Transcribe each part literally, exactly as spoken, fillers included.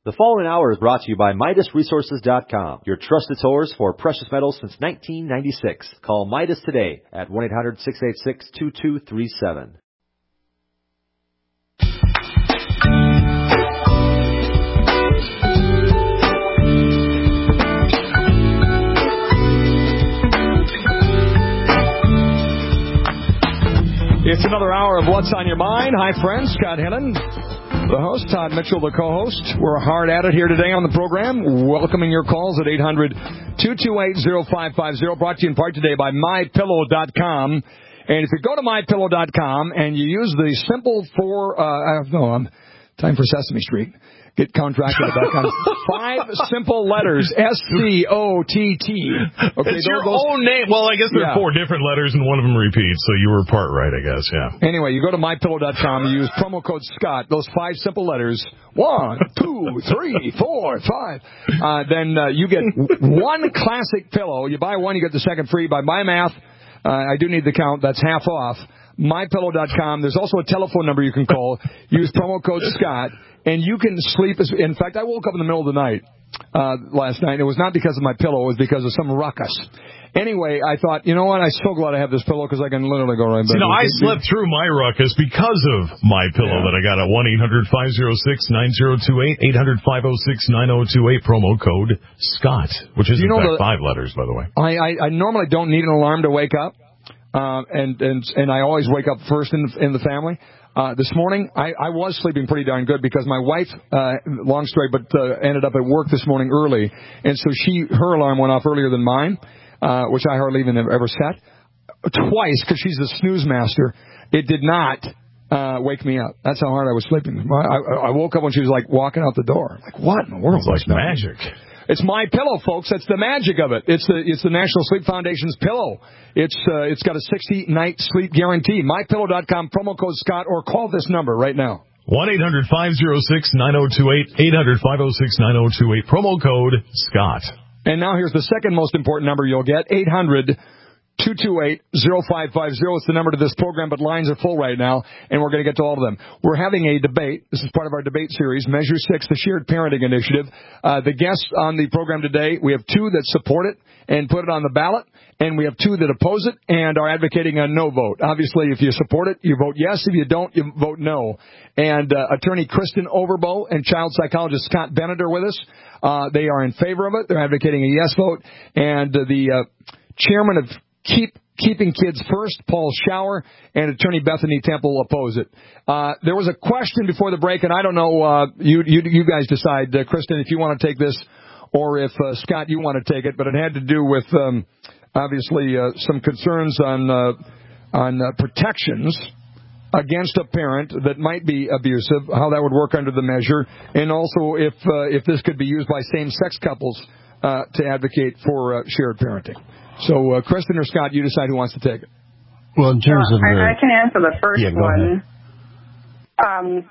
The following hour is brought to you by Midas Resources dot com, your trusted source for precious metals since nineteen ninety-six. Call Midas today at one eight hundred, six eight six, two two three seven. It's another hour of What's on Your Mind. Hi, friends. Scott Hennon, the host. Todd Mitchell, the co-host. We're hard at it here today on the program, welcoming your calls at eight hundred, two two eight, oh five five oh. Brought to you in part today by my pillow dot com. And if you go to my pillow dot com and you use the simple four, uh, I don't know, um, time for Sesame Street. Get contracted with that kind of five simple letters, S C O T T. Okay, it's your those, own name. Well, I guess there are yeah. four different letters and one of them repeats, so you were part right, I guess, yeah. Anyway, you go to my pillow dot com, you use promo code Scott, those five simple letters, one, two, three, four, five. Uh, then uh, you get one classic pillow. You buy one, you get the second free. By my math, uh, I do need the count, that's half off. my pillow dot com. There's also a telephone number you can call. Use promo code Scott, and you can sleep. As, in fact, I woke up in the middle of the night uh, last night. It was not because of my pillow. It was because of some ruckus. Anyway, I thought, you know what? I'm so glad I have this pillow because I can literally go right back. You know, I slept through my ruckus because of my pillow yeah. that I got at one eight hundred, five oh six, nine oh two eight, eight hundred, five oh six, nine oh two eight, promo code Scott, which is, you know, in fact, the, five letters, by the way. I, I, I normally don't need an alarm to wake up. Uh, and, and, and I always wake up first in the, in the family. Uh, this morning, I, I was sleeping pretty darn good because my wife, uh, long story, but, uh, ended up at work this morning early. And so she, her alarm went off earlier than mine, uh, which I hardly even ever set. Twice, because she's the snooze master. It did not, uh, wake me up. That's how hard I was sleeping. I, I woke up when she was like walking out the door. Like, what in the world? It's like magic. It's my pillow, folks. That's the magic of it. It's the it's the National Sleep Foundation's pillow. It's uh, it's got a sixty night sleep guarantee. my pillow dot com, promo code Scott, or call this number right now. one eight hundred, five oh six, nine oh two eight, eight hundred, five oh six, nine oh two eight, promo code Scott. And now here's the second most important number you'll get, eight hundred, two two eight, oh five five oh. It's the number to this program, but lines are full right now, and we're going to get to all of them. We're having a debate. This is part of our debate series, Measure six, the Shared Parenting Initiative. Uh, the guests on the program today, we have two that support it and put it on the ballot, and we have two that oppose it and are advocating a no vote. Obviously, if you support it, you vote yes. If you don't, you vote no. And uh, attorney Kristen Overbo and child psychologist Scott Bennett are with us. Uh, they are in favor of it. They're advocating a yes vote. And uh, the uh, chairman of Keep Keeping Kids First, Paul Schauer, and attorney Bethany Temple oppose it. Uh, there was a question before the break, and I don't know, uh, you, you you guys decide, uh, Kristen, if you want to take this, or if, uh, Scott, you want to take it, but it had to do with, um, obviously, uh, some concerns on, uh, on uh, protections against a parent that might be abusive, how that would work under the measure, and also if, uh, if this could be used by same-sex couples, uh, to advocate for, uh, shared parenting. So, uh, Kristen or Scott, you decide who wants to take it. Well, in terms well, of the... I, I can answer the first yeah, go one. Um,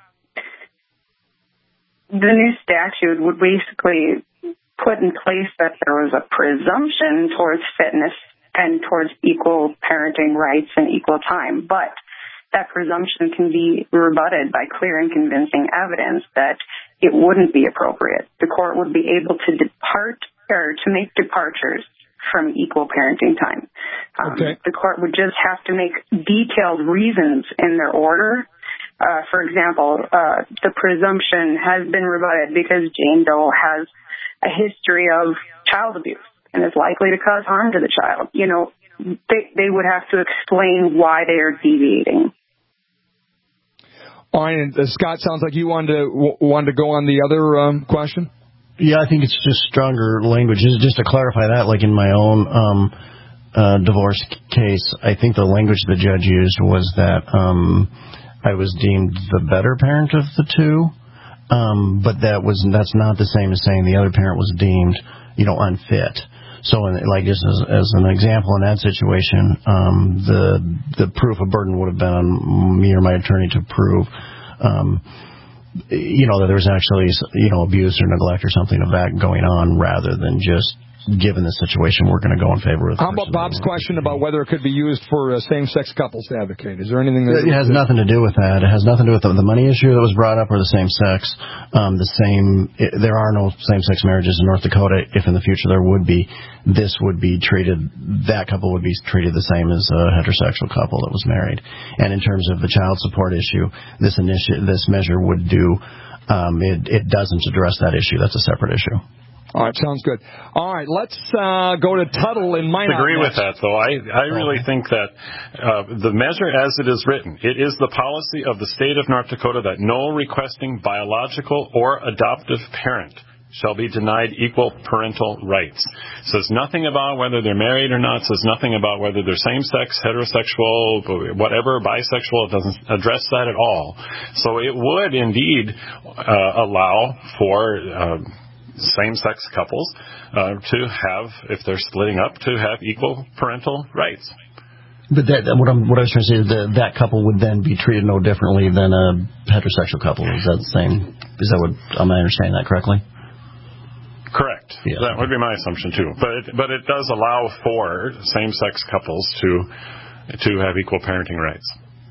the new statute would basically put in place that there was a presumption towards fitness and towards equal parenting rights and equal time. But that presumption can be rebutted by clear and convincing evidence that it wouldn't be appropriate. The court would be able to depart or to make departures from equal parenting time. Um, okay. The court would just have to make detailed reasons in their order. Uh, for example, uh, the presumption has been rebutted because Jane Doe has a history of child abuse and is likely to cause harm to the child. You know, they, they would have to explain why they are deviating. All right, and, uh, Scott, sounds like you wanted to, w- wanted to go on the other um, question. Yeah, I think it's just stronger language. Just to clarify that, like in my own um, uh, divorce case, I think the language the judge used was that um, I was deemed the better parent of the two, um, but that was that's not the same as saying the other parent was deemed, you know, unfit. So, in, like just as, as an example, in that situation, um, the the proof of burden would have been on me or my attorney to prove. Um, you know, that there was actually, you know, abuse or neglect or something of that going on rather than just given the situation, we're going to go in favor of. How about Bob's question about whether it could be used for uh, same-sex couples to advocate? Is there anything that it has nothing to do with that? It has nothing to do with the, the money issue that was brought up, or the same-sex. Um, the same. It, there are no same-sex marriages in North Dakota. If in the future there would be, this would be treated. That couple would be treated the same as a heterosexual couple that was married. And in terms of the child support issue, this initi- this measure would do. Um, it, it doesn't address that issue. That's a separate issue. All right, sounds good. All right, let's uh, go to Tuttle in Minot. I agree next. with that, though. I, I really think that uh, the measure as it is written, it is the policy of the state of North Dakota that no requesting biological or adoptive parent shall be denied equal parental rights. It says nothing about whether they're married or not. It says nothing about whether they're same-sex, heterosexual, whatever, bisexual. It doesn't address that at all. So it would indeed uh, allow for Uh, same-sex couples uh, to have, if they're splitting up, to have equal parental rights. But that, what, I'm, what I was trying to say is that that couple would then be treated no differently than a heterosexual couple. Is that the same? Is that what? Am I understanding that correctly? Correct. Yeah. That would be my assumption too. But it, but it does allow for same-sex couples to to have equal parenting rights.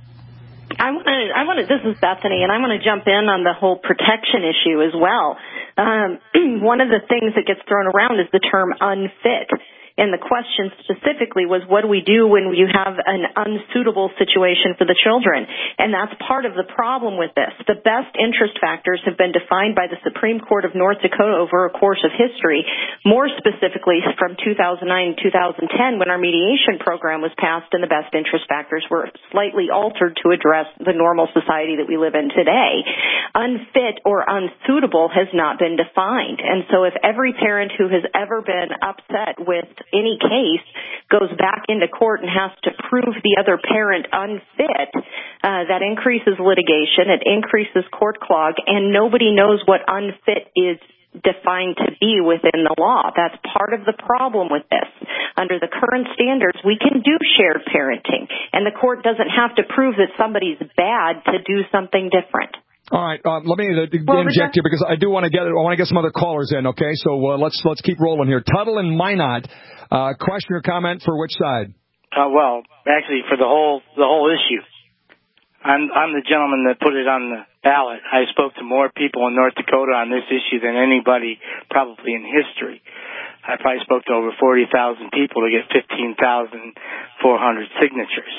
I want to. I want to. This is Bethany, and I want to jump in on the whole protection issue as well. Um, one of the things that gets thrown around is the term unfit. And the question specifically was, what do we do when you have an unsuitable situation for the children? And that's part of the problem with this. The best interest factors have been defined by the Supreme Court of North Dakota over a course of history, more specifically from two thousand nine and two thousand ten when our mediation program was passed and the best interest factors were slightly altered to address the normal society that we live in today. Unfit or unsuitable has not been defined. And so if every parent who has ever been upset with any case goes back into court and has to prove the other parent unfit, uh, that increases litigation, it increases court clog, and nobody knows what unfit is defined to be within the law. That's part of the problem with this. Under the current standards, we can do shared parenting, and the court doesn't have to prove that somebody's bad to do something different. All right, um, let me uh, inject here because I do want to get I want to get some other callers in. Okay, so uh, let's let's keep rolling here. Tuttle and Minot, uh, question or comment for which side? Uh, well, actually, for the whole the whole issue. I'm I'm the gentleman that put it on the ballot. I spoke to more people in North Dakota on this issue than anybody probably in history. I probably spoke to over forty thousand people to get fifteen thousand four hundred signatures,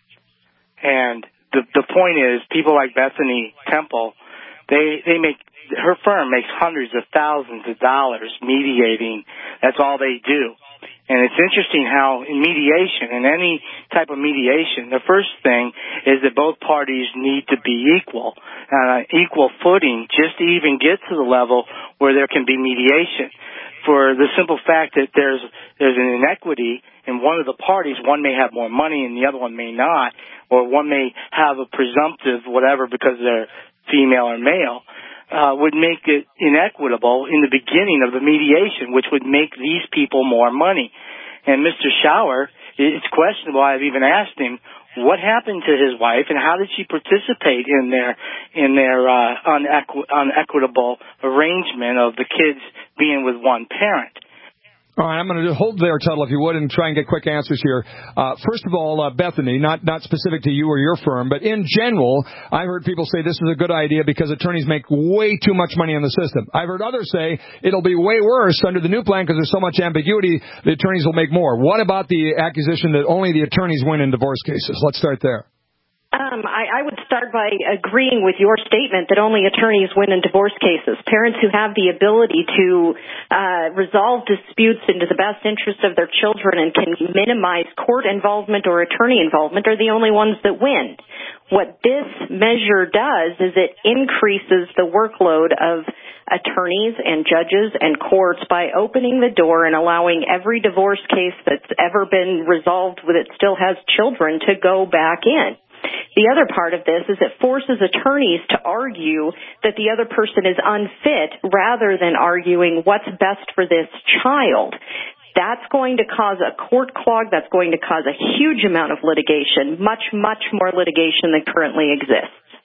and The the point is, people like Bethany Temple, they they make her firm makes hundreds of thousands of dollars mediating. That's all they do, and it's interesting how in mediation, in any type of mediation, the first thing is that both parties need to be equal, uh, equal footing, just to even get to the level where there can be mediation. For the simple fact that there's there's an inequity in one of the parties, one may have more money and the other one may not, or one may have a presumptive whatever because they're female or male, uh, would make it inequitable in the beginning of the mediation, which would make these people more money. And Mister Schauer, it's questionable. I've even asked him, what happened to his wife and how did she participate in their in their uh, unequ- unequitable arrangement of the kids being with one parent? All right, I'm going to hold there, Tuttle, if you would, and try and get quick answers here. Uh, first of all, uh, Bethany, not not specific to you or your firm, but in general, I've heard people say this is a good idea because attorneys make way too much money on the system. I've heard others say it'll be way worse under the new plan because there's so much ambiguity, the attorneys will make more. What about the accusation that only the attorneys win in divorce cases? Let's start there. Um, I, I would start by agreeing with your statement that only attorneys win in divorce cases. Parents who have the ability to uh, resolve disputes into the best interest of their children and can minimize court involvement or attorney involvement are the only ones that win. What this measure does is it increases the workload of attorneys and judges and courts by opening the door and allowing every divorce case that's ever been resolved with it still has children to go back in. The other part of this is it forces attorneys to argue that the other person is unfit rather than arguing what's best for this child. That's going to cause a court clog. That's going to cause a huge amount of litigation, much, much more litigation than currently exists.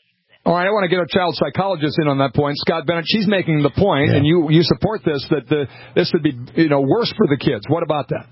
All right, I want to get a child psychologist in on that point. Scott Bennett, she's making the point, yeah. and you, you support this, that the, this would be, you know, worse for the kids. What about that?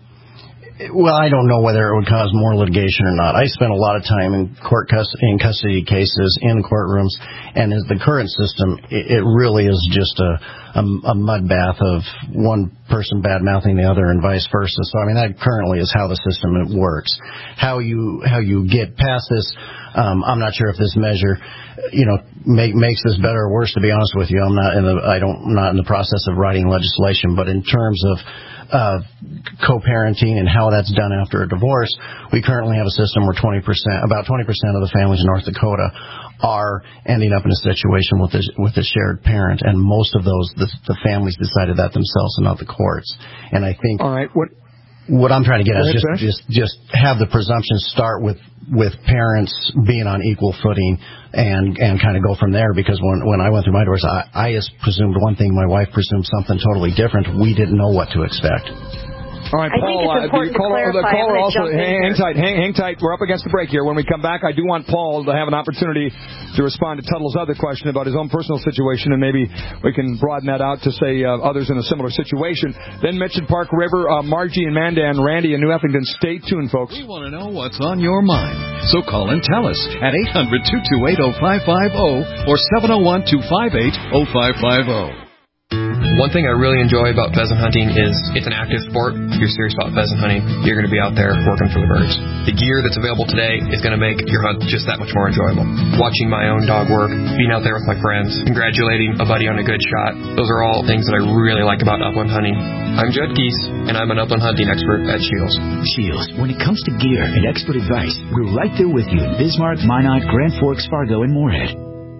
Well, I don't know whether it would cause more litigation or not. I spent a lot of time in court cus- in custody cases, in courtrooms, and in the current system, it, it really is just a, a, a mud bath of one person bad-mouthing the other and vice versa. So, I mean, that currently is how the system works. How you how you get past this, um, I'm not sure if this measure, you know, make, makes this better or worse. To be honest with you, I'm not in the I don't I'm not in the process of writing legislation, but in terms of Uh, co-parenting and how that's done after a divorce, we currently have a system where twenty percent, about twenty percent of the families in North Dakota are ending up in a situation with a, with a shared parent, and most of those, the, the families decided that themselves and not the courts. And I think all right, what what I'm trying to get at is just, finish. just just have the presumption start with with parents being on equal footing and and kind of go from there, because when when I went through my divorce, I, I just presumed one thing, my wife presumed something totally different. We didn't know what to expect. All right, I Paul, think it's important uh, caller, to clarify. the caller also, hang, hang tight, hang, hang tight. We're up against the break here. When we come back, I do want Paul to have an opportunity to respond to Tuttle's other question about his own personal situation, and maybe we can broaden that out to, say, uh, others in a similar situation. Then Mitch and Park River, uh, Margie and Mandan, Randy and New Effington. Stay tuned, folks. We want to know what's on your mind, so call and tell us at eight hundred, two two eight, oh five five oh or seven oh one, two five eight, oh five five oh. One thing I really enjoy about pheasant hunting is it's an active sport. If you're serious about pheasant hunting, you're going to be out there working for the birds. The gear that's available today is going to make your hunt just that much more enjoyable. Watching my own dog work, being out there with my friends, congratulating a buddy on a good shot, those are all things that I really like about upland hunting. I'm Judd Geese, and I'm an upland hunting expert at Shields. Shields, when it comes to gear and expert advice, we're right there with you in Bismarck, Minot, Grand Forks, Fargo, and Moorhead.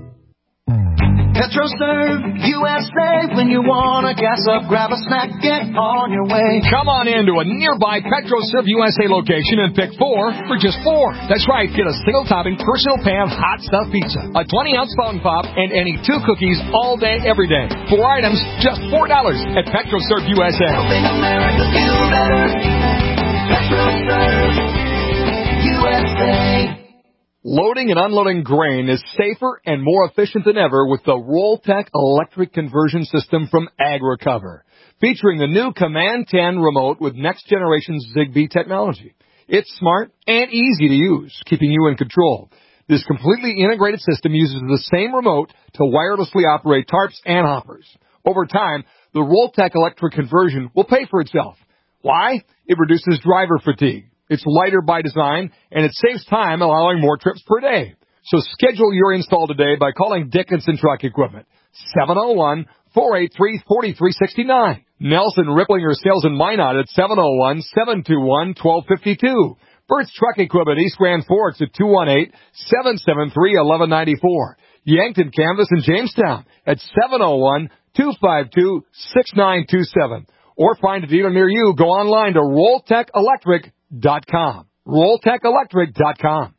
PetroServe U S A. When you want to gas up, grab a snack, get on your way. Come on in to a nearby PetroServe U S A location and pick four for just four. That's right, get a single topping personal pan hot stuff pizza, a twenty ounce fountain pop, and any two cookies all day, every day. Four items, just four dollars at PetroServe U S A. Helping America feel better. PetroServe U S A. Loading and unloading grain is safer and more efficient than ever with the Rolltech electric conversion system from AgRecover, featuring the new Command ten remote with next-generation Zigbee technology. It's smart and easy to use, keeping you in control. This completely integrated system uses the same remote to wirelessly operate tarps and hoppers. Over time, the Rolltech electric conversion will pay for itself. Why? It reduces driver fatigue. It's lighter by design, and it saves time, allowing more trips per day. So schedule your install today by calling Dickinson Truck Equipment, seven oh one, four eight three, four three six nine. Nelson Ripplinger Sales in Minot at seven oh one, seven two one, one two five two. Burt's Truck Equipment, East Grand Forks at two one eight, seven seven three, one one nine four. Yankton Canvas in Jamestown at seven oh one, two five two, six nine two seven. Or find a dealer near you. Go online to rolltech electric dot com. rolltech electric dot com.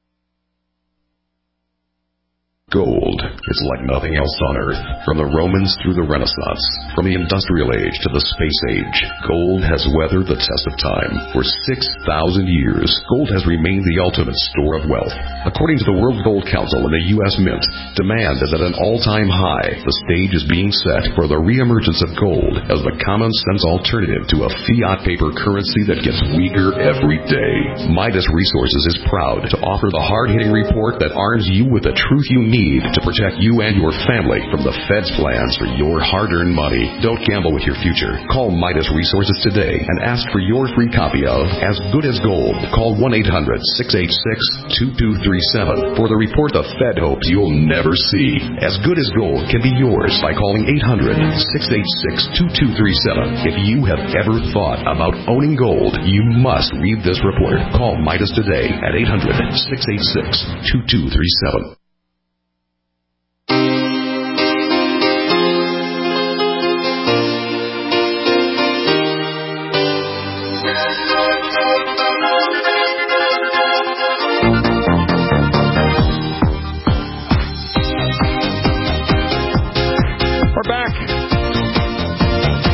Gold is like nothing else on Earth. From the Romans through the Renaissance, from the Industrial Age to the Space Age, gold has weathered the test of time. For six thousand years, gold has remained the ultimate store of wealth. According to the World Gold Council and the U S Mint, demand is at an all-time high. The stage is being set for the reemergence of gold as the common-sense alternative to a fiat paper currency that gets weaker every day. Midas Resources is proud to offer the hard-hitting report that arms you with the truth you need to protect you and your family from the Fed's plans for your hard-earned money. Don't gamble with your future. Call Midas Resources today and ask for your free copy of As Good as Gold. Call one eight hundred, six eight six, two two three seven for the report the Fed hopes you'll never see. As Good as Gold can be yours by calling eight hundred, six eight six, two two three seven. If you have ever thought about owning gold, you must read this report. Call Midas today at eight hundred, six eight six, two two three seven.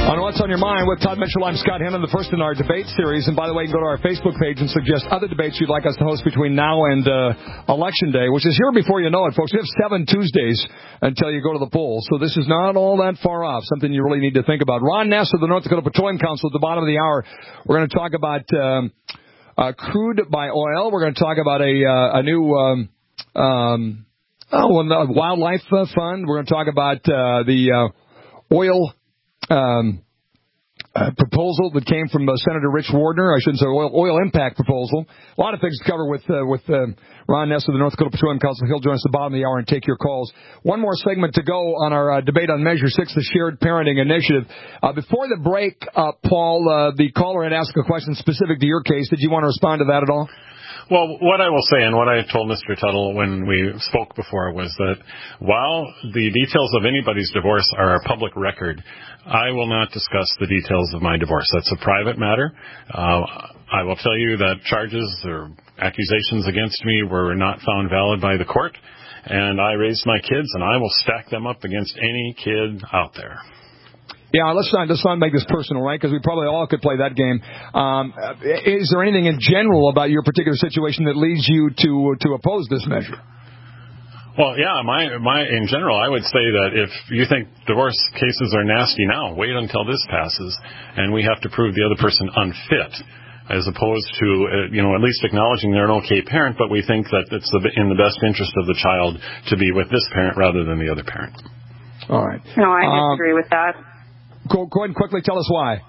On What's on Your Mind with Todd Mitchell, I'm Scott Hennon, the first in our debate series. And by the way, you can go to our Facebook page and suggest other debates you'd like us to host between now and uh, Election Day, which is here before you know it, folks. We have seven Tuesdays until you go to the polls, so this is not all that far off, something you really need to think about. Ron Ness of the North Dakota Petroleum Council at the bottom of the hour. We're going to talk about um, uh, crude by oil. We're going to talk about a, uh, a new um, um, oh, a wildlife uh, fund. We're going to talk about uh, the uh, oil Um, uh, proposal that came from uh, Senator Rich Wardner. I shouldn't say oil, oil impact proposal. A lot of things to cover with uh, with uh, Ron Ness of the North Dakota Petroleum Council. He'll join us at the bottom of the hour and take your calls. One more segment to go on our uh, debate on Measure six, the Shared Parenting Initiative. Uh, before the break, uh, Paul, uh, the caller had asked a question specific to your case. Did you want to respond to that at all? Well, what I will say, and what I told Mister Tuttle when we spoke before, was that while the details of anybody's divorce are a public record, I will not discuss the details of my divorce. That's a private matter. Uh, I will tell you that charges or accusations against me were not found valid by the court, and I raised my kids, and I will stack them up against any kid out there. Yeah, let's not, let's not make this personal, right? Because we probably all could play that game. Um, is there anything in general about your particular situation that leads you to to oppose this measure? Well, yeah, my my in general, I would say that if you think divorce cases are nasty now, wait until this passes, and we have to prove the other person unfit, as opposed to uh, you know at least acknowledging they're an okay parent, but we think that it's the, in the best interest of the child to be with this parent rather than the other parent. All right. No, I disagree um, with that. Go, go ahead and quickly tell us why.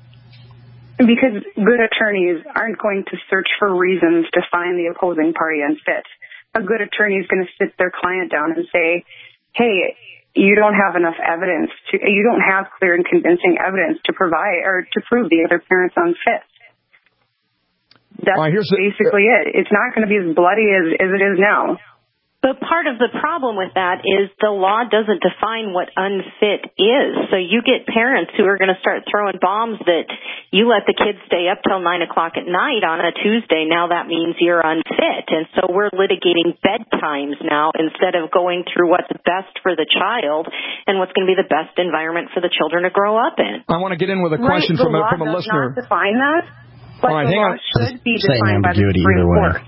Because good attorneys aren't going to search for reasons to find the opposing party unfit. A good attorney is going to sit their client down and say, hey, you don't have enough evidence to, you don't have clear and convincing evidence to provide or to prove the other parent's unfit. That's right, basically the, it. It's not going to be as bloody as, as it is now. But part of the problem with that is the law doesn't define what unfit is. So you get parents who are going to start throwing bombs that you let the kids stay up till nine o'clock at night on a Tuesday. Now that means you're unfit. And so we're litigating bedtimes now instead of going through what's best for the child and what's going to be the best environment for the children to grow up in. I want to get in with a question right, from, a, from a listener. The law does not define that, but All right, the hang law on. should be defined by the Supreme Court.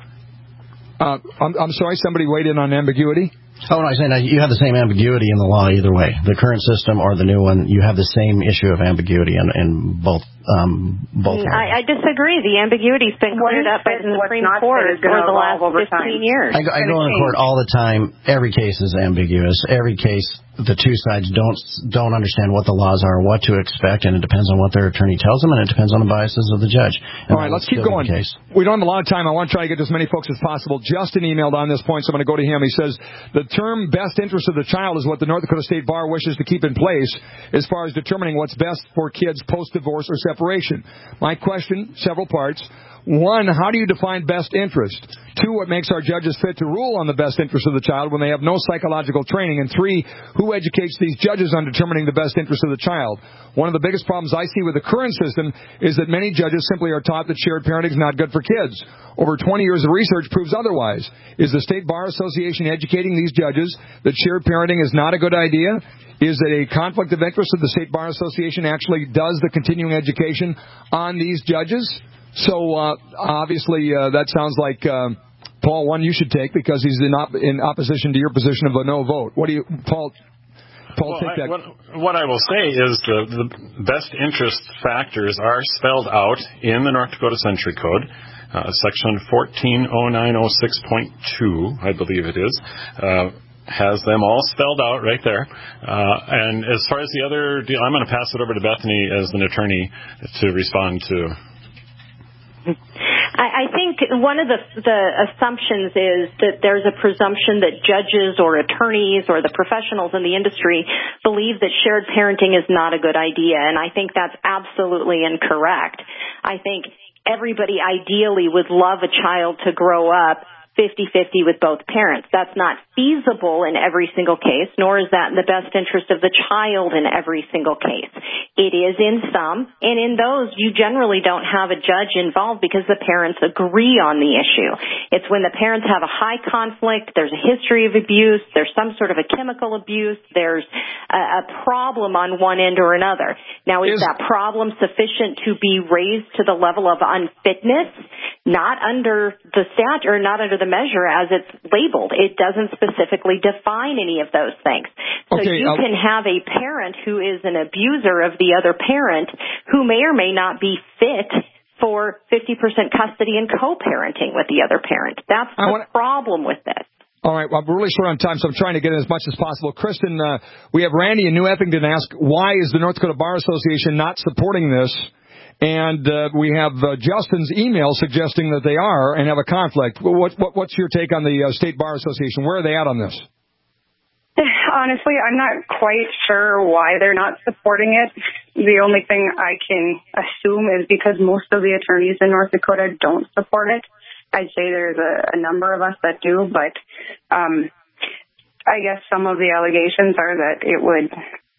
Uh, I'm, I'm sorry, somebody weighed in on ambiguity? Oh, no, I'm saying that you have the same ambiguity in the law either way. The current system or the new one, you have the same issue of ambiguity in, in both. Um, both. I, I disagree. The ambiguity's been cleared up by the Supreme Court for the last fifteen years. I, I go in court all the time. Every case is ambiguous. Every case, the two sides don't don't understand what the laws are, what to expect, and it depends on what their attorney tells them, and it depends on the biases of the judge. And all right, let's keep going. We don't have a lot of time. I want to try to get as many folks as possible. Justin emailed on this point, so I'm going to go to him. He says, the term best interest of the child is what the North Dakota State Bar wishes to keep in place as far as determining what's best for kids post-divorce or separation. My question, several parts. One, how do you define best interest? Two, what makes our judges fit to rule on the best interest of the child when they have no psychological training? And three, who educates these judges on determining the best interest of the child? One of the biggest problems I see with the current system is that many judges simply are taught that shared parenting is not good for kids. Over twenty years of research proves otherwise. Is the State Bar Association educating these judges that shared parenting is not a good idea? Is it a conflict of interest that the State Bar Association actually does the continuing education on these judges? So, uh, obviously, uh, that sounds like, uh, Paul, one you should take because he's in, op- in opposition to your position of a no vote. What do you, Paul, Paul, well, take that. I, what, what I will say is the, the best interest factors are spelled out in the North Dakota Century Code, uh, section fourteen oh nine oh six point two, I believe it is. Uh, has them all spelled out right there. Uh, and as far as the other deal, I'm going to pass it over to Bethany as an attorney to respond to. I, I think one of the, the assumptions is that there's a presumption that judges or attorneys or the professionals in the industry believe that shared parenting is not a good idea, and I think that's absolutely incorrect. I think everybody ideally would love a child to grow up fifty-fifty with both parents. That's not feasible in every single case, nor is that in the best interest of the child in every single case. It is in some, and in those, you generally don't have a judge involved because the parents agree on the issue. It's when the parents have a high conflict, there's a history of abuse, there's some sort of a chemical abuse, there's a, a problem on one end or another. Now, is, is that problem sufficient to be raised to the level of unfitness? Not under the statute or not under the measure as it's labeled. It doesn't specifically define any of those things. So okay, you I'll... can have a parent who is an abuser of the other parent who may or may not be fit for fifty percent custody and co-parenting with the other parent. That's the wanna... problem with this. All right, well, we're really short on time, so I'm trying to get in as much as possible. Kristen, uh, we have Randy in New Effington ask, why is the North Dakota Bar Association not supporting this? And uh, we have uh, Justin's email suggesting that they are and have a conflict. What, what, what's your take on the uh, State Bar Association? Where are they at on this? Honestly, I'm not quite sure why they're not supporting it. The only thing I can assume is because most of the attorneys in North Dakota don't support it. I'd say there's a, a number of us that do, but um, I guess some of the allegations are that it would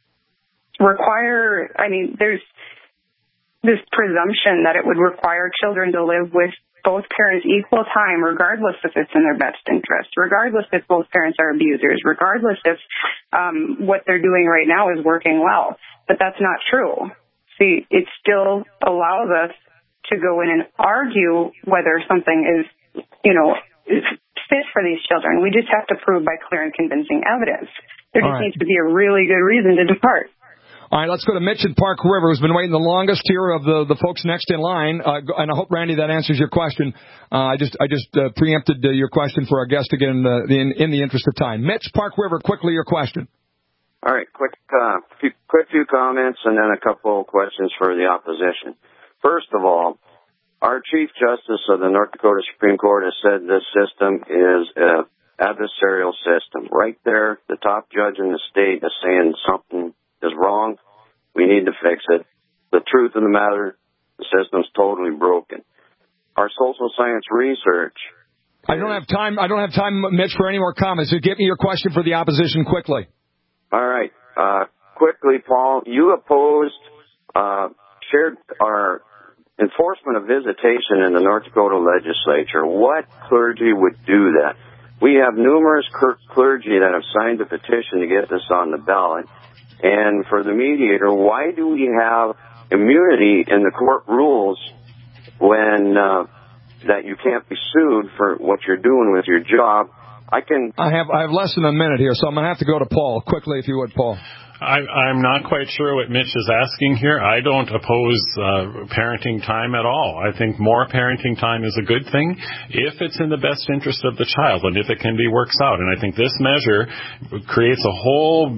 require, I mean, there's this presumption that it would require children to live with both parents equal time, regardless if it's in their best interest, regardless if both parents are abusers, regardless if um, what they're doing right now is working well. But that's not true. See, it still allows us to go in and argue whether something is, you know, is fit for these children. We just have to prove by clear and convincing evidence. There just right. needs to be a really good reason to depart. All right, let's go to Mitch in Park River, who's been waiting the longest here of the, the folks next in line. Uh, and I hope, Randy, that answers your question. Uh, I just I just uh, preempted uh, your question for our guest again in the, in, in the interest of time. Mitch, Park River, quickly your question. All right, quick, uh, few, quick few comments and then a couple of questions for the opposition. First of all, our Chief Justice of the North Dakota Supreme Court has said this system is an adversarial system. Right there, the top judge in the state is saying something is wrong. We need to fix it. The truth of the matter, the system's totally broken. Our social science research. I don't have time. I don't have time, Mitch, for any more comments. So give me your question for the opposition quickly. All right. Uh, quickly, Paul, you opposed, uh, shared our enforcement of visitation in the North Dakota legislature. What clergy would do that? We have numerous clergy that have signed a petition to get this on the ballot. And for the mediator, why do we have immunity in the court rules when uh, that you can't be sued for what you're doing with your job? I can. I have I have less than a minute here, so I'm going to have to go to Paul quickly, if you would, Paul. I, I'm not quite sure what Mitch is asking here. I don't oppose uh, parenting time at all. I think more parenting time is a good thing if it's in the best interest of the child and if it can be worked out. And I think this measure creates a whole,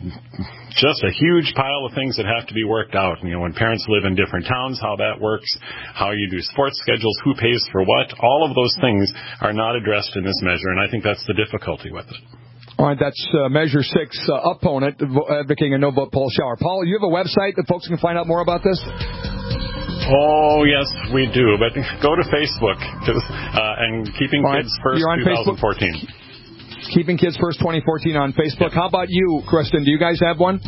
just a huge pile of things that have to be worked out. You know, when parents live in different towns, how that works, how you do sports schedules, who pays for what, all of those things are not addressed in this measure, and I think that's the difficulty with it. All right, that's uh, Measure six uh, opponent advocating a no-vote poll shower. Paul, you have a website that folks can find out more about this? Oh, yes, we do. But go to Facebook uh, and Keeping right. Kids First twenty fourteen. Facebook? Keeping Kids First twenty fourteen on Facebook. Yep. How about you, Kristen? Do you guys have one?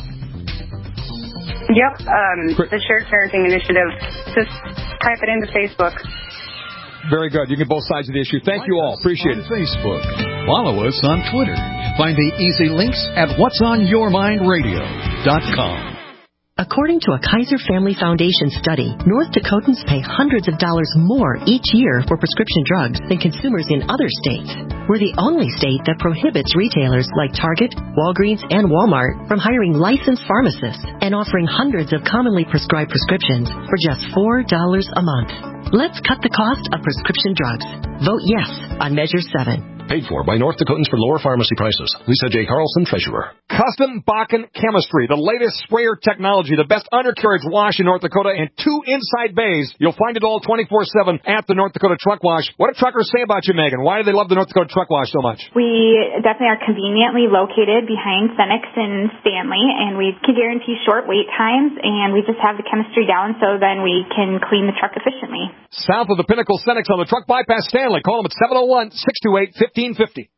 Yep, um, the Shared Parenting Initiative. Just type it into Facebook. Very good. You get both sides of the issue. Thank like you all. Appreciate it. Facebook. Follow us on Twitter. Find the easy links at whats on your mind radio dot com. According to a Kaiser Family Foundation study, North Dakotans pay hundreds of dollars more each year for prescription drugs than consumers in other states. We're the only state that prohibits retailers like Target, Walgreens, and Walmart from hiring licensed pharmacists and offering hundreds of commonly prescribed prescriptions for just four dollars a month. Let's cut the cost of prescription drugs. Vote yes on Measure seven. Paid for by North Dakotans for lower pharmacy prices. Lisa J. Carlson, Treasurer. Custom Bakken Chemistry, the latest sprayer technology, the best undercarriage wash in North Dakota, and two inside bays. You'll find it all twenty-four seven at the North Dakota Truck Wash. What do truckers say about you, Megan? Why do they love the North Dakota Truck Wash so much? We definitely are conveniently located behind Cenex and Stanley, and we can guarantee short wait times, and we just have the chemistry down so then we can clean the truck efficiently. south of the Pinnacle Cenex on the truck bypass Stanley. Call them at seven oh one, six two eight, one five five zero.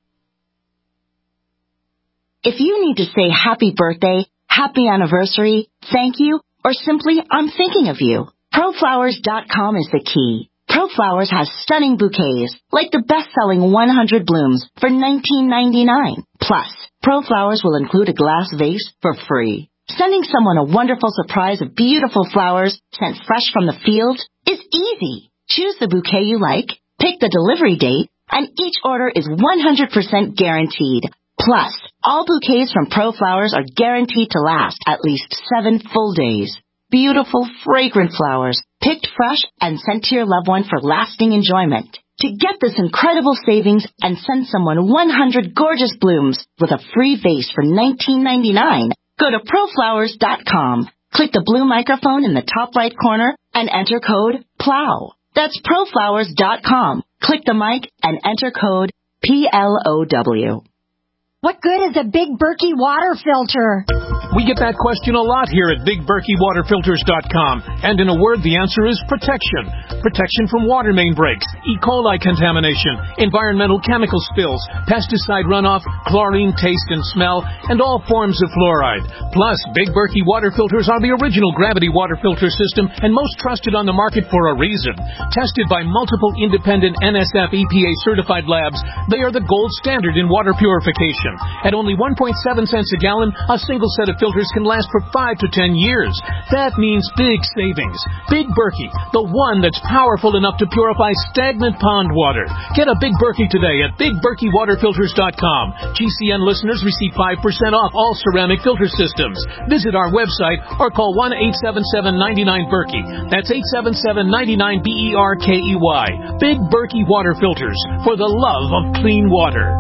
If you need to say happy birthday, happy anniversary, thank you, or simply I'm thinking of you, pro flowers dot com is the key. ProFlowers has stunning bouquets, like the best-selling one hundred blooms for nineteen ninety-nine. Plus, ProFlowers will include a glass vase for free. Sending someone a wonderful surprise of beautiful flowers sent fresh from the field is easy. Choose the bouquet you like, pick the delivery date, and each order is one hundred percent guaranteed. Plus, all bouquets from ProFlowers are guaranteed to last at least seven full days. Beautiful, fragrant flowers, picked fresh and sent to your loved one for lasting enjoyment. To get this incredible savings and send someone one hundred gorgeous blooms with a free vase for nineteen ninety-nine, go to pro flowers dot com. Click the blue microphone in the top right corner and enter code PLOW. That's pro flowers dot com. Click the mic and enter code P L O W. What good is a Big Berkey water filter? We get that question a lot here at big berkey water filters dot com. And in a word, the answer is protection. Protection from water main breaks, E. coli contamination, environmental chemical spills, pesticide runoff, chlorine taste and smell, and all forms of fluoride. Plus, Big Berkey water filters are the original gravity water filter system and most trusted on the market for a reason. Tested by multiple independent N S F E P A certified labs, they are the gold standard in water purification. At only one point seven cents a gallon, a single set of filters can last for five to ten years. That means big savings. Big Berkey, the one that's powerful enough to purify stagnant pond water. Get a Big Berkey today at big berkey water filters dot com. G C N listeners receive five percent off all ceramic filter systems. Visit our website or call one eight seven seven, nine nine, Berkey. That's eight seven seven, nine nine, B E R K E Y. Big Berkey Water Filters, for the love of clean water.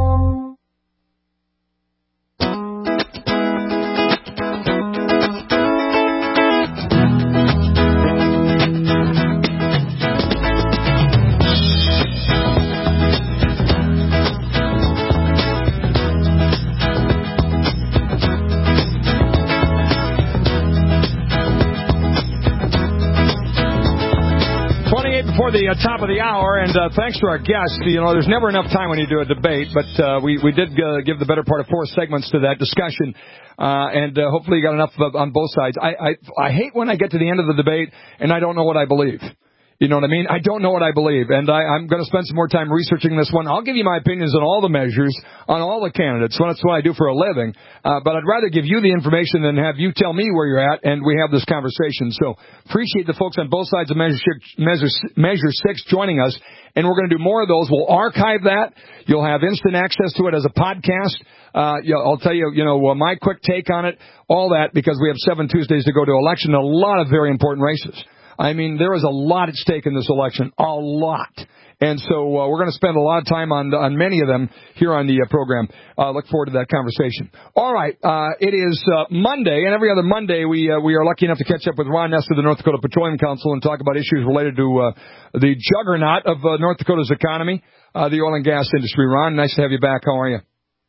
The uh, top of the hour, and uh, thanks to our guests. You know, there's never enough time when you do a debate, but uh, we we did uh, give the better part of four segments to that discussion, uh, and uh, hopefully you got enough uh, on both sides. I, I I hate when I get to the end of the debate and I don't know what I believe. You know what I mean? I don't know what I believe, and I, I'm going to spend some more time researching this one. I'll give you my opinions on all the measures, on all the candidates. That's what I do for a living. Uh, but I'd rather give you the information than have you tell me where you're at, and we have this conversation. So appreciate the folks on both sides of Measure Six, Measure, Measure Six joining us, and we're going to do more of those. We'll archive that. You'll have instant access to it as a podcast. Uh, you know, I'll tell you, you know, uh, my quick take on it, all that, because we have seven Tuesdays to go to election, a lot of very important races. I mean, there is a lot at stake in this election, a lot. And so uh, we're going to spend a lot of time on on many of them here on the uh, program. Uh, look forward to that conversation. All right, uh, it is uh, Monday, and every other Monday we uh, we are lucky enough to catch up with Ron Ness of the North Dakota Petroleum Council and talk about issues related to uh, the juggernaut of uh, North Dakota's economy, uh, the oil and gas industry. Ron, nice to have you back. How are you?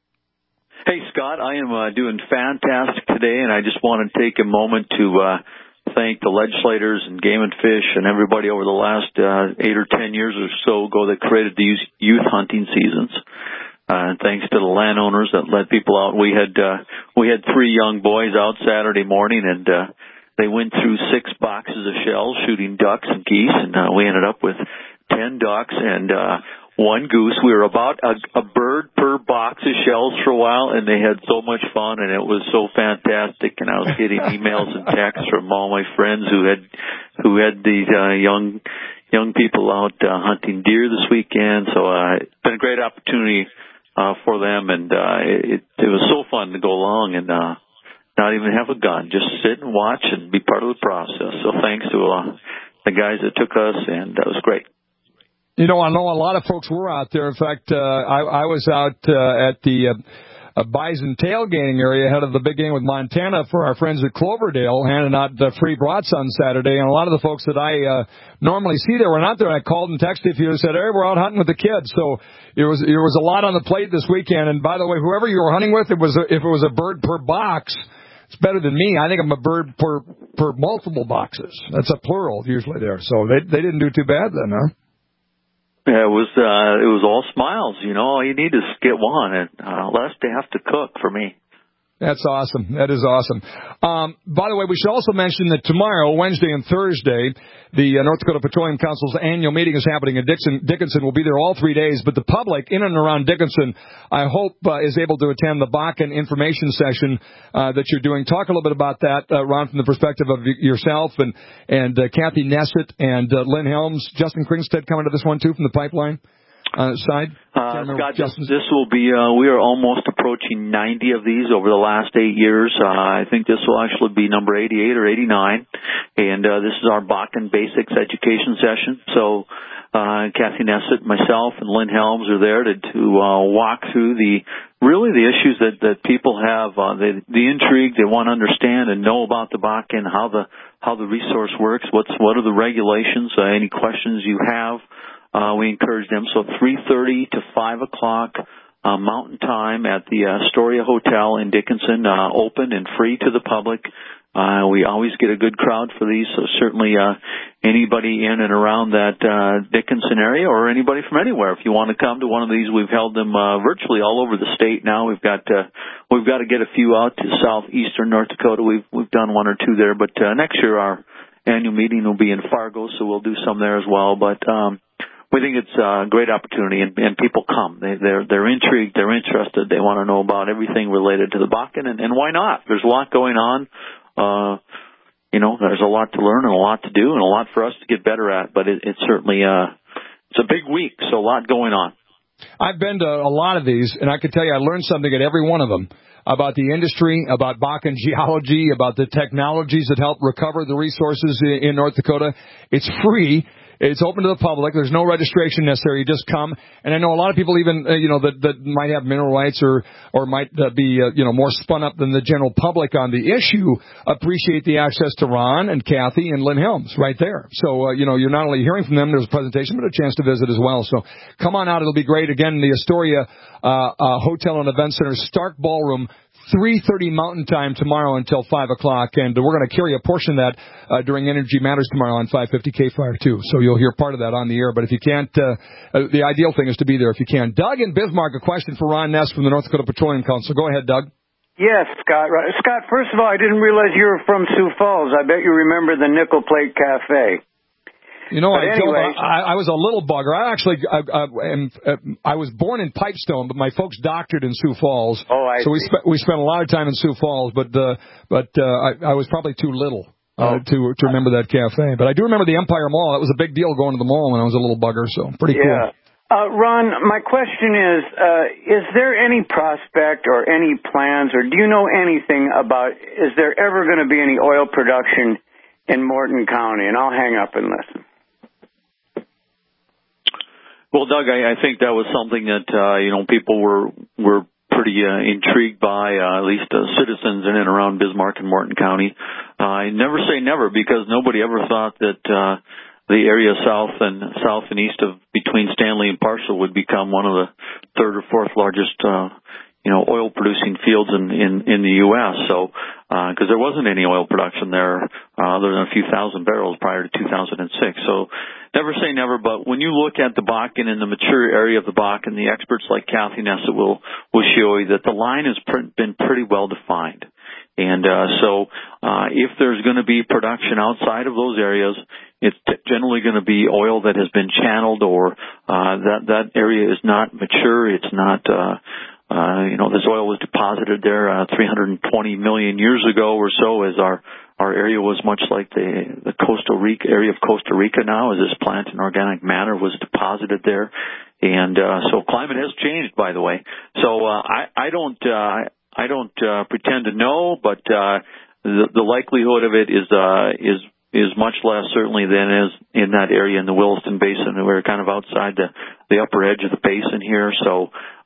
Hey, Scott, I am uh, doing fantastic today, and I just want to take a moment to uh, thank the legislators and Game and Fish and everybody over the last uh, eight or ten years or so ago that created these youth hunting seasons. Uh, and thanks to the landowners that let people out. We had uh, we had three young boys out Saturday morning, and uh, they went through six boxes of shells shooting ducks and geese, and uh, we ended up with ten ducks and uh, one goose. We were about a, a bird per box of shells for a while, and they had so much fun, and it was so fantastic. And I was getting emails and texts from all my friends who had who had these uh, young young people out uh, hunting deer this weekend. So uh, it's been a great opportunity uh, for them, and uh, it, it was so fun to go along and uh, not even have a gun, just sit and watch and be part of the process. So thanks to uh, the guys that took us, and that was great. You know, I know a lot of folks were out there. In fact, uh, I, I was out uh, at the uh, uh, Bison tailgating area ahead of the big game with Montana for our friends at Cloverdale, handing out uh, free brats on Saturday. And a lot of the folks that I uh, normally see there were not there. I called and texted you and said, hey, we're out hunting with the kids. So it was there was a lot on the plate this weekend. And by the way, whoever you were hunting with, it was a, if it was a bird per box, it's better than me. I think I'm a bird per per multiple boxes. That's a plural usually there. So they they didn't do too bad then, huh? Yeah, it was uh, it was all smiles. You know, all you need is get one, and uh, less to have to cook for me. That's awesome. That is awesome. Um, by the way, we should also mention that tomorrow, Wednesday and Thursday, the uh, North Dakota Petroleum Council's annual meeting is happening in Dixon. Dickinson will be there all three days, but the public in and around Dickinson, I hope, uh, is able to attend the Bakken information session uh, that you're doing. Talk a little bit about that, uh, Ron, from the perspective of yourself and, and uh, Kathy Nessett and uh, Lynn Helms. Justin Kringstead coming to this one, too, from the pipeline uh, side. Uh, Scott, this, this will be, uh, we are almost approaching ninety of these over the last eight years. Uh, I think this will actually be number eighty-eight or eighty-nine. And, uh, this is our Bakken Basics Education session. So, uh, Kathy Nessett, myself, and Lynn Helms are there to, to, uh, walk through the, really the issues that, that people have, uh, the, the intrigue, they want to understand and know about the Bakken, how the, how the resource works, what's, what are the regulations, uh, any questions you have. Uh, we encourage them. So three thirty to five o'clock uh, Mountain Time at the uh, Astoria Hotel in Dickinson, uh, open and free to the public. Uh, we always get a good crowd for these, so certainly uh, anybody in and around that uh, Dickinson area or anybody from anywhere, if you want to come to one of these, we've held them uh, virtually all over the state now. We've got uh, we've got to get a few out to southeastern North Dakota. We've we've done one or two there, but uh, next year our annual meeting will be in Fargo, so we'll do some there as well. But um, we think it's a great opportunity, and, and people come. They, they're they're intrigued, they're interested, they want to know about everything related to the Bakken, and, and why not? There's a lot going on. Uh, you know, there's a lot to learn and a lot to do, and a lot for us to get better at. But it, it's certainly uh, it's a big week, so a lot going on. I've been to a lot of these, and I can tell you I learned something at every one of them about the industry, about Bakken geology, about the technologies that help recover the resources in, in North Dakota. It's free. It's open to the public. There's no registration necessary. You just come. And I know a lot of people even, uh, you know, that, that might have mineral rights or, or might uh, be, uh, you know, more spun up than the general public on the issue, appreciate the access to Ron and Kathy and Lynn Helms right there. So, uh, you know, you're not only hearing from them, there's a presentation, but a chance to visit as well. So come on out. It'll be great. Again, the Astoria uh, uh, Hotel and Event Center, Stark Ballroom, three thirty Mountain Time tomorrow until five o'clock, and we're going to carry a portion of that uh, during Energy Matters tomorrow on five fifty K F I R too. So you'll hear part of that on the air, but if you can't, uh, uh, the ideal thing is to be there if you can. Doug in Bismarck, a question for Ron Ness from the North Dakota Petroleum Council. Go ahead, Doug. Yes, Scott. Scott, first of all, I didn't realize you were from Sioux Falls. I bet you remember the Nickel Plate Cafe. You know, I, anyway, told, I, I was a little bugger. I actually, I, I, am, uh, I was born in Pipestone, but my folks doctored in Sioux Falls. Oh, I so we see. spent we spent a lot of time in Sioux Falls, but uh, but uh, I, I was probably too little uh, oh. to to remember that cafe. But I do remember the Empire Mall. That was a big deal going to the mall when I was a little bugger. So pretty yeah. cool. Uh, Ron, my question is: uh, is there any prospect or any plans, or do you know anything about? Is there ever going to be any oil production in Morton County? And I'll hang up and listen. Well, Doug, I, I think that was something that, uh, you know, people were, were pretty, uh, intrigued by, uh, at least, uh, citizens in and around Bismarck and Morton County. Uh, I never say never because nobody ever thought that, uh, the area south and, south and east of, between Stanley and Parcel would become one of the third or fourth largest, uh, you know, oil producing fields in, in, in the U S. So, uh, cause there wasn't any oil production there, uh, other than a few thousand barrels prior to two thousand six. So never say never, but when you look at the Bakken and the mature area of the Bakken, the experts like Kathy Nessett will, will show you that the line has pr- been pretty well defined. And, uh, so, uh, if there's going to be production outside of those areas, it's t- generally going to be oil that has been channeled or, uh, that, that area is not mature. It's not, uh, Uh, you know, this oil was deposited there uh, three hundred twenty million years ago or so, as our our area was much like the the Costa Rica area of Costa Rica now, as this plant and organic matter was deposited there, and uh, so climate has changed, by the way. So uh, I I don't uh, I don't uh, pretend to know, but uh, the, the likelihood of it is uh, is is much less certainly than is in that area in the Williston Basin. We're kind of outside the the upper edge of the basin here, so.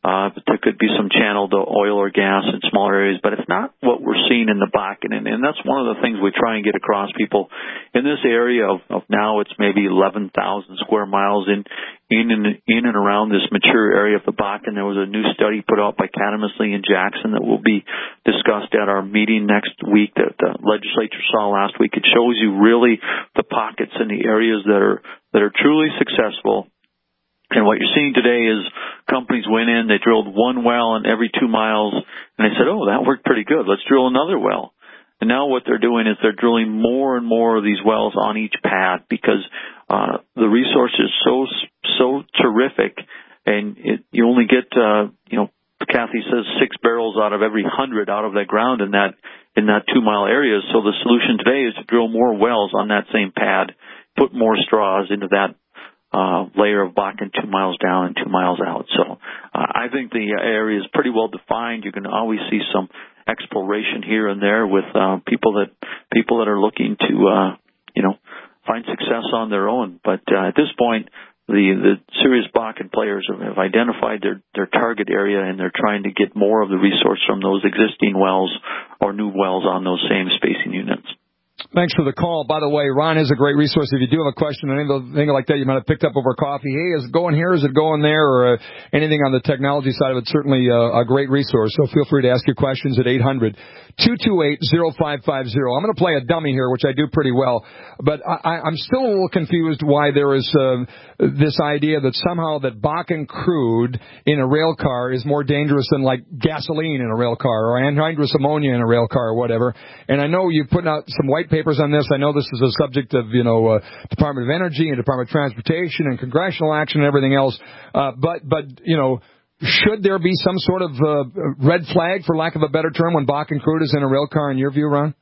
Uh, but there could be some channeled oil or gas in smaller areas, but it's not what we're seeing in the Bakken. And, and that's one of the things we try and get across people in this area of, of now it's maybe eleven thousand square miles in, in and, in and around this mature area of the Bakken. There was a new study put out by Catamasley and Jackson that will be discussed at our meeting next week that the legislature saw last week. It shows you really the pockets and the areas that are, that are truly successful. And what you're seeing today is companies went in, they drilled one well in every two miles, and they said, oh, that worked pretty good. Let's drill another well. And now what they're doing is they're drilling more and more of these wells on each pad because uh the resource is so so terrific, and it, you only get, uh you know, Kathy says six barrels out of every hundred out of that ground in that in that two-mile area. So the solution today is to drill more wells on that same pad, put more straws into that Uh, layer of Bakken two miles down and two miles out. So uh, I think the area is pretty well defined. You can always see some exploration here and there with uh, people that people that are looking to uh, you know find success on their own. But uh, at this point, the the serious Bakken players have, have identified their their target area, and they're trying to get more of the resource from those existing wells or new wells on those same spacing units. Thanks for the call. By the way, Ron is a great resource. If you do have a question or anything like that you might have picked up over coffee, hey, is it going here, is it going there, or uh, anything on the technology side of it, certainly uh, a great resource. So feel free to ask your questions at eight hundred, two two eight, oh five five oh. I'm going to play a dummy here, which I do pretty well, but I, I'm still a little confused why there is uh, this idea that somehow that Bakken crude in a rail car is more dangerous than like gasoline in a rail car or anhydrous ammonia in a rail car or whatever. And I know you've put out some white papers on this. I know this is a subject of, you know, uh, Department of Energy and Department of Transportation and congressional action and everything else. Uh, but, but, you know, should there be some sort of uh, red flag, for lack of a better term, when Bakken crude is in a rail car, in your view, Ron?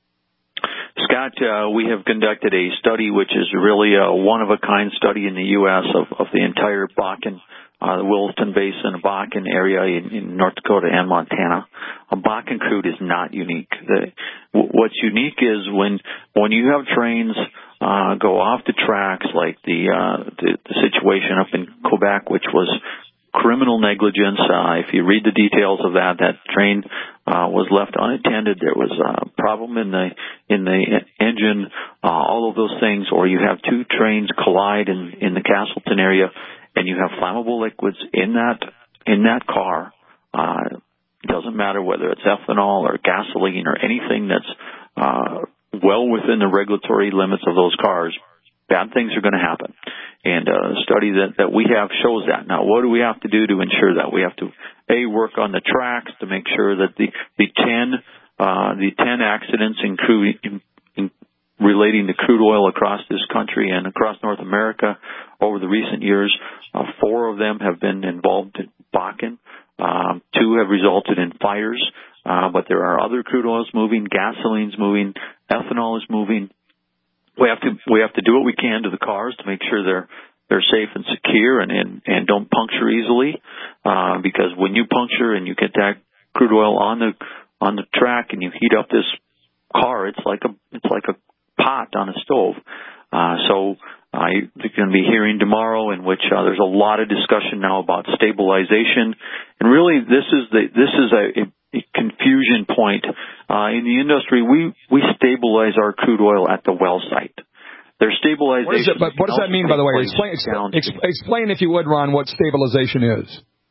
Scott, uh, we have conducted a study which is really a one-of-a-kind study in the U S of, of the entire Bakken, uh, the Williston Basin, Bakken area in, in North Dakota and Montana. A Bakken crude is not unique. The, what's unique is when when you have trains uh, go off the tracks, like the, uh, the the situation up in Quebec, which was criminal negligence. Uh, if you read the details of that, that train uh, was left unattended. There was a problem in the in the engine, uh, all of those things. Or you have two trains collide in in the Castleton area, and you have flammable liquids in that in that car. Uh, doesn't matter whether it's ethanol or gasoline or anything that's uh, well within the regulatory limits of those cars. Bad things are going to happen. And uh, a study that, that we have shows that. Now, what do we have to do to ensure that? We have to, A, work on the tracks to make sure that the, the ten, uh, the ten accidents in crude, in, in relating to crude oil across this country and across North America over the recent years, uh, four of them have been involved in Bakken. Um, two have resulted in fires, uh, but there are other crude oils moving, gasoline's moving, ethanol is moving. We have to we have to do what we can to the cars to make sure they're they're safe and secure and and, and don't puncture easily, uh, because when you puncture and you get that crude oil on the on the track and you heat up this car, it's like a it's like a pot on a stove. Uh, so uh, you're going to be hearing tomorrow in which uh, there's a lot of discussion now about stabilization, and really this is the this is a, a confusion point uh, in the industry. We we stabilize our crude oil at the well site. There's stabilization. What, is it, but what does that mean, by the way? Explain, explain, explain, if you would, Ron, what stabilization is.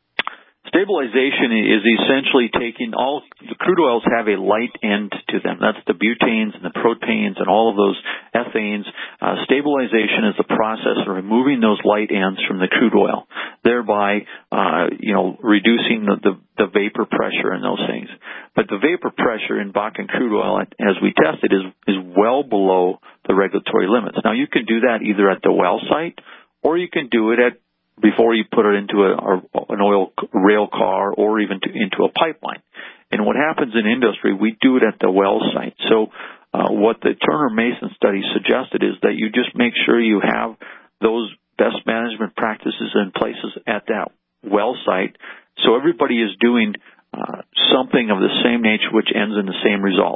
Stabilization is essentially taking all the crude oils have a light end to them. That's the butanes and the propanes and all of those ethanes. Uh, stabilization is the process of removing those light ends from the crude oil, thereby, uh, you know, reducing the, the, the vapor pressure and those things. But the vapor pressure in Bakken crude oil, as we tested, is is well below the regulatory limits. Now, you can do that either at the well site or you can do it at before you put it into a, an oil rail car or even to, into a pipeline. And what happens in industry, we do it at the well site. So uh, what the Turner Mason study suggested is that you just make sure you have those best management practices in places at that well site, so everybody is doing uh, something of the same nature which ends in the same result.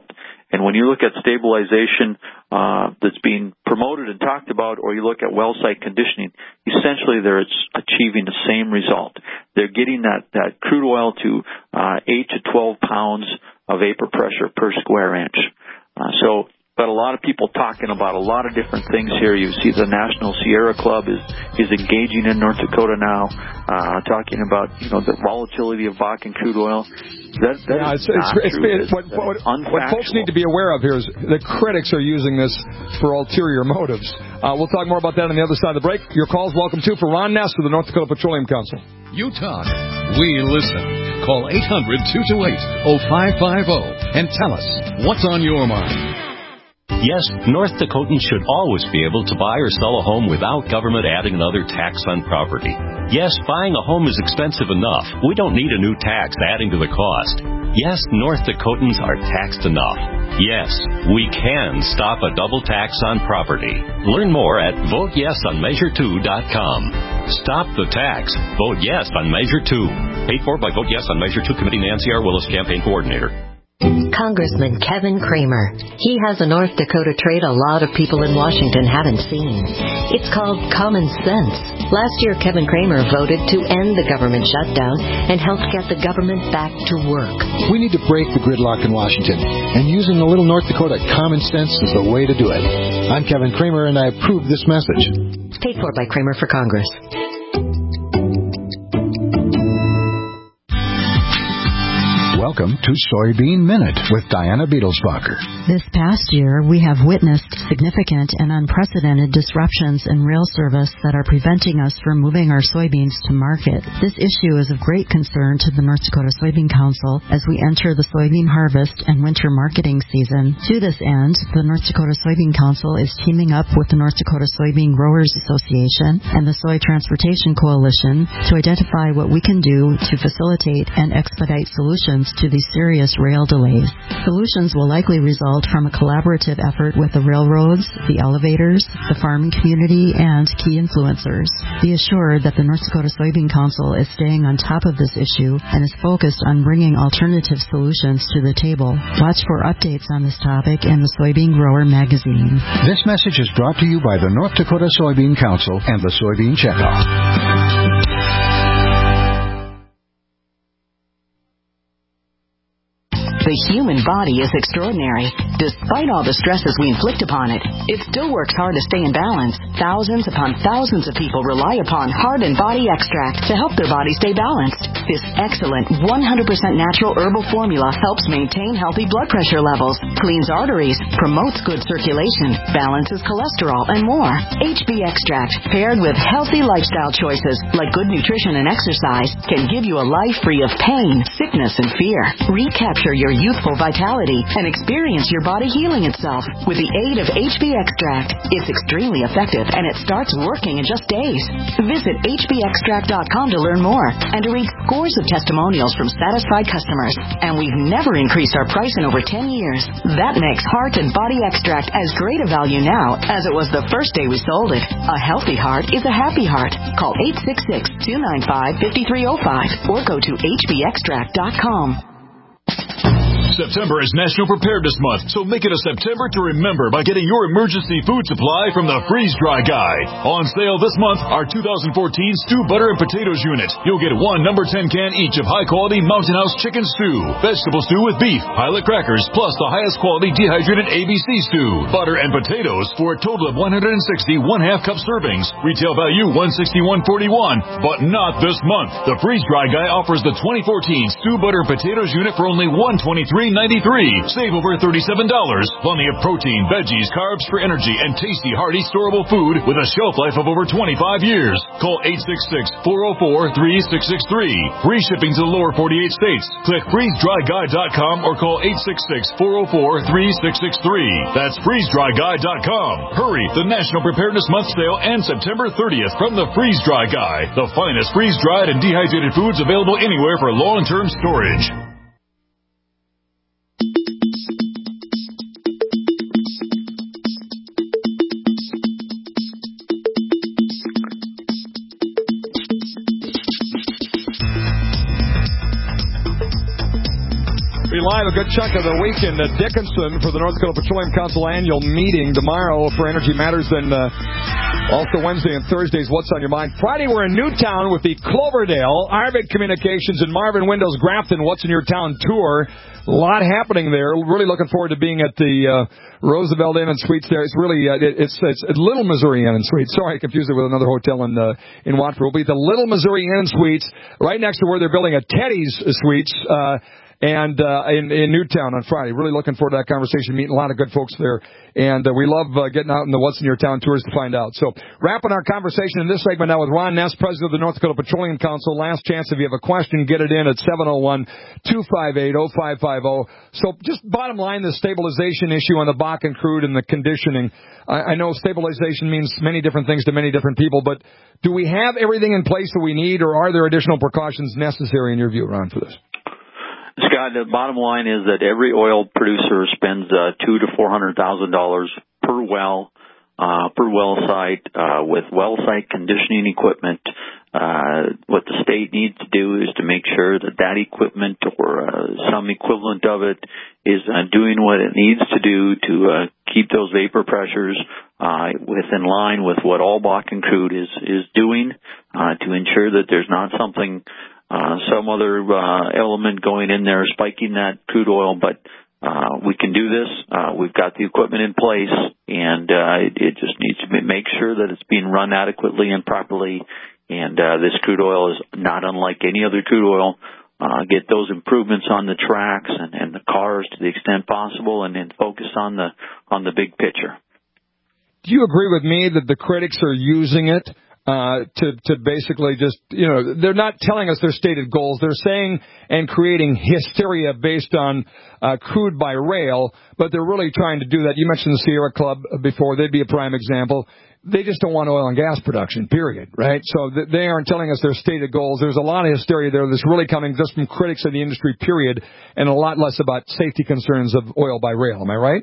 And when you look at stabilization uh, that's being promoted and talked about, or you look at well site conditioning, essentially they're achieving the same result. They're getting that, that crude oil to uh, eight to twelve pounds of vapor pressure per square inch. Uh, so, but a lot of people talking about a lot of different things here. You see the National Sierra Club is, is engaging in North Dakota now, uh, talking about, you know, the volatility of Bakken crude oil. That, that yeah, is it's, not it's, true. it's, what, what, what folks need to be aware of here is the critics are using this for ulterior motives. Uh, we'll talk more about that on the other side of the break. Your calls welcome too for Ron Ness of the North Dakota Petroleum Council. You talk, we listen. Call eight hundred, two two eight, oh five five oh and tell us what's on your mind. Yes, North Dakotans should always be able to buy or sell a home without government adding another tax on property. Yes, buying a home is expensive enough. We don't need a new tax adding to the cost. Yes, North Dakotans are taxed enough. Yes, we can stop a double tax on property. Learn more at vote yes on measure two dot com. Stop the tax. Vote yes on Measure two. Paid for by Vote Yes on Measure two Committee Nancy R. Willis, Campaign Coordinator. Congressman Kevin Cramer. He has a North Dakota trait a lot of people in Washington haven't seen. It's called common sense. Last year, Kevin Cramer voted to end the government shutdown and help get the government back to work. We need to break the gridlock in Washington, and using a little North Dakota common sense is the way to do it. I'm Kevin Cramer, and I approve this message. Paid for by Cramer for Congress. Welcome to Soybean Minute with Diana Beadlesbacher. This past year, we have witnessed significant and unprecedented disruptions in rail service that are preventing us from moving our soybeans to market. This issue is of great concern to the North Dakota Soybean Council as we enter the soybean harvest and winter marketing season. To this end, the North Dakota Soybean Council is teaming up with the North Dakota Soybean Growers Association and the Soy Transportation Coalition to identify what we can do to facilitate and expedite solutions to these serious rail delays. Solutions will likely result from a collaborative effort with the railroads, the elevators, the farming community, and key influencers. Be assured that the North Dakota Soybean Council is staying on top of this issue and is focused on bringing alternative solutions to the table. Watch for updates on this topic in the Soybean Grower magazine. This message is brought to you by the North Dakota Soybean Council and the Soybean Checkoff. The human body is extraordinary. Despite all the stresses we inflict upon it, it still works hard to stay in balance. Thousands upon thousands of people rely upon Heart and Body Extract to help their body stay balanced. This excellent one hundred percent natural herbal formula helps maintain healthy blood pressure levels, cleans arteries, promotes good circulation, balances cholesterol, and more. H B Extract, paired with healthy lifestyle choices like good nutrition and exercise, can give you a life free of pain, sickness, and fear. Recapture your youthful vitality and experience your body healing itself with the aid of H B Extract. It's extremely effective and it starts working in just days. Visit H B extract dot com to learn more and to read scores of testimonials from satisfied customers. And we've never increased our price in over ten years. That makes Heart and Body Extract as great a value now as it was the first day we sold it. A healthy heart is a happy heart. Call eight six six, two nine five, five three zero five or go to H B extract dot com. September is National Preparedness Month, so make it a September to remember by getting your emergency food supply from the Freeze Dry Guy. On sale this month, our two thousand fourteen Stew Butter and Potatoes Unit. You'll get one number ten can each of high-quality Mountain House chicken stew, vegetable stew with beef, pilot crackers, plus the highest quality dehydrated A B C stew, butter and potatoes for a total of one hundred sixty one-half cup servings. Retail value one hundred sixty-one forty-one, but not this month. The Freeze Dry Guy offers the twenty fourteen Stew Butter and Potatoes Unit for only one hundred twenty-three ninety-three. Save over thirty-seven dollars. Plenty of protein, veggies, carbs for energy, and tasty, hearty, storable food with a shelf life of over twenty-five years. Call eight six six, four zero four, three six six three. Free shipping to the lower forty-eight states. Click freeze dry guy dot com or call eight six six, four zero four, three six six three. That's freeze dry guy dot com. Hurry! The National Preparedness Month sale ends September thirtieth from the Freeze Dry Guy. The finest freeze-dried and dehydrated foods available anywhere for long-term storage. Live, a good good chunk of the week in uh, Dickinson for the North Dakota Petroleum Council annual meeting tomorrow for Energy Matters, and uh, also Wednesday and Thursdays, What's on Your Mind. Friday, we're in Newtown with the Cloverdale, Arvid Communications, and Marvin Windows Grafton What's in Your Town tour. A lot happening there. Really looking forward to being at the uh, Roosevelt Inn and Suites there. It's really, uh, it, it's, it's at Little Missouri Inn and Suites. Sorry, I confused it with another hotel in uh, in Watford. We'll be at the Little Missouri Inn and Suites, right next to where they're building a Teddy's Suites, uh, and uh, in, in Newtown on Friday. Really looking forward to that conversation, meeting a lot of good folks there. And uh, we love uh, getting out in the What's in Your Town tours to find out. So wrapping our conversation in this segment now with Ron Ness, President of the North Dakota Petroleum Council. Last chance, if you have a question, get it in at seven oh one, two five eight, oh five five oh. So just bottom line, the stabilization issue on the Bakken crude and the conditioning. I, I know stabilization means many different things to many different people, but do we have everything in place that we need, or are there additional precautions necessary in your view, Ron, for this? Scott, the bottom line is that every oil producer spends uh, two to four hundred thousand dollars per well, uh, per well site, uh, with well site conditioning equipment. Uh, what the state needs to do is to make sure that that equipment or uh, some equivalent of it is uh, doing what it needs to do to uh, keep those vapor pressures uh, within line with what all Bakken crude is is doing, uh, to ensure that there's not something. Uh, some other uh, element going in there spiking that crude oil, but uh, we can do this. Uh, we've got the equipment in place, and uh, it, it just needs to be, make sure that it's being run adequately and properly. And uh, this crude oil is not unlike any other crude oil. Uh, get those improvements on the tracks and, and the cars to the extent possible, and then focus on the on the big picture. Do you agree with me that the critics are using it? Uh, to, to basically just, you know, they're not telling us their stated goals. They're saying and creating hysteria based on uh, crude by rail, but they're really trying to do that. You mentioned the Sierra Club before. They'd be a prime example. They just don't want oil and gas production, period, right? So th- they aren't telling us their stated goals. There's a lot of hysteria there that's really coming just from critics of the industry, period, and a lot less about safety concerns of oil by rail. Am I right?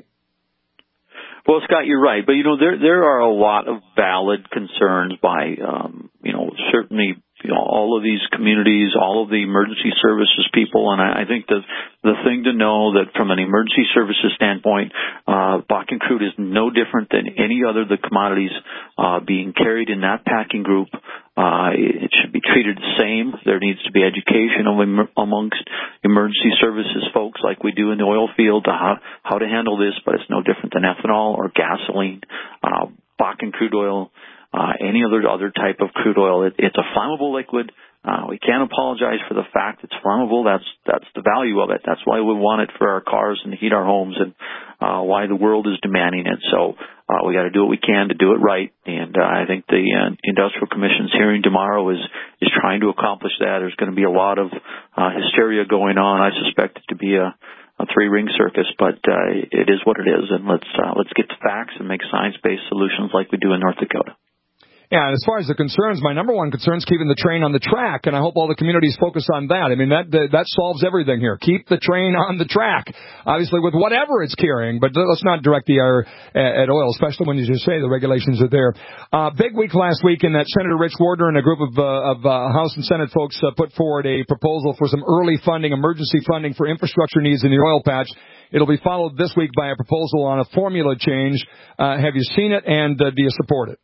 Well, Scott, you're right, but you know there there are a lot of valid concerns by um, you know certainly you know all of these communities, all of the emergency services people, and I, I think the the thing to know that from an emergency services standpoint, uh, Bakken crude is no different than any other of the commodities uh, being carried in that packing group. Uh, it should be treated the same. There needs to be education amongst emergency services folks like we do in the oil field to how, how to handle this, but it's no different than ethanol or gasoline, uh, Bakken crude oil, uh, any other other type of crude oil. It, it's a flammable liquid. Uh, we can't apologize for the fact it's flammable. That's that's the value of it. That's why we want it for our cars and to heat our homes, and uh, why the world is demanding it. So uh, we got to do what we can to do it right. And uh, I think the uh, Industrial Commission's hearing tomorrow is is trying to accomplish that. There's going to be a lot of uh, hysteria going on. I suspect it to be a, a three-ring circus, but uh, it is what it is. And let's uh, let's get to facts and make science-based solutions like we do in North Dakota. Yeah, and as far as the concerns, my number one concern is keeping the train on the track, and I hope all the communities focus on that. I mean, that that solves everything here. Keep the train on the track, obviously, with whatever it's carrying, but let's not direct the air at oil, especially when you just say the regulations are there. Uh, big week last week in that Senator Rich Wardner and a group of, uh, of uh, House and Senate folks uh, put forward a proposal for some early funding, emergency funding for infrastructure needs in the oil patch. It'll be followed this week by a proposal on a formula change. Uh, have you seen it, and uh, do you support it?